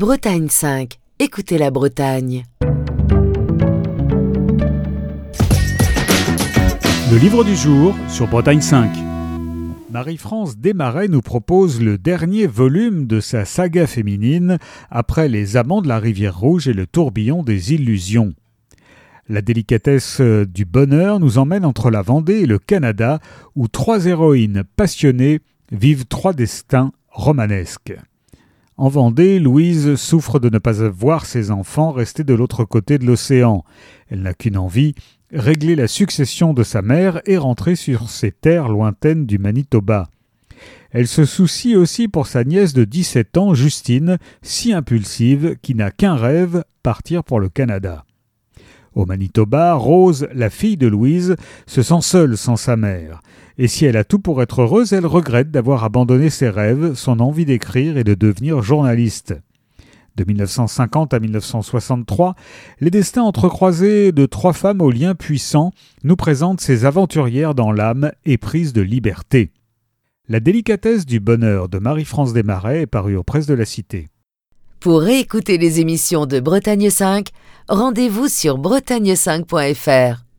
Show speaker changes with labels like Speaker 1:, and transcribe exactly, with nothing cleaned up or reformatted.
Speaker 1: Bretagne cinq. Écoutez la Bretagne.
Speaker 2: Le livre du jour sur Bretagne cinq. Marie-France Desmarais nous propose le dernier volume de sa saga féminine après Les Amants de la Rivière Rouge et le tourbillon des illusions. La délicatesse du bonheur nous emmène entre la Vendée et le Canada où trois héroïnes passionnées vivent trois destins romanesques. En Vendée, Louise souffre de ne pas voir ses enfants rester de l'autre côté de l'océan. Elle n'a qu'une envie, régler la succession de sa mère et rentrer sur ses terres lointaines du Manitoba. Elle se soucie aussi pour sa nièce de dix-sept ans, Justine, si impulsive, qui n'a qu'un rêve, partir pour le Canada. Au Manitoba, Rose, la fille de Louise, se sent seule sans sa mère. Et si elle a tout pour être heureuse, elle regrette d'avoir abandonné ses rêves, son envie d'écrire et de devenir journaliste. De mille neuf cent cinquante à mille neuf cent soixante-trois, les destins entrecroisés de trois femmes aux liens puissants nous présentent ces aventurières dans l'âme éprises de liberté. La délicatesse du bonheur de Marie-France Desmarais est parue aux Presses de la Cité.
Speaker 1: Pour réécouter les émissions de Bretagne cinq, rendez-vous sur bretagne cinq point f r.